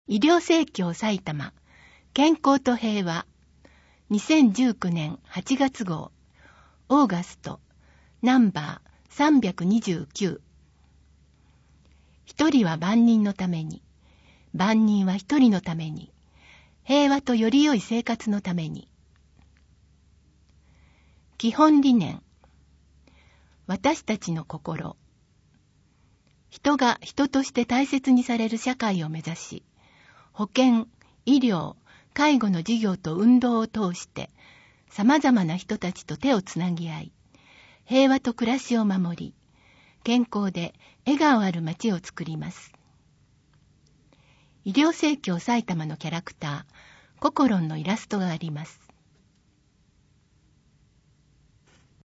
医療生協埼玉健康と平和2019年8月号オーガストナンバー329。一人は万人のために、万人は一人のために、平和とより良い生活のために。基本理念。私たちの心。人が人として大切にされる社会を目指し、保健、医療、介護の事業と運動を通して、様々な人たちと手をつなぎ合い、平和と暮らしを守り、健康で笑顔ある街を作ります。医療生協埼玉のキャラクター、ココロンのイラストがあります。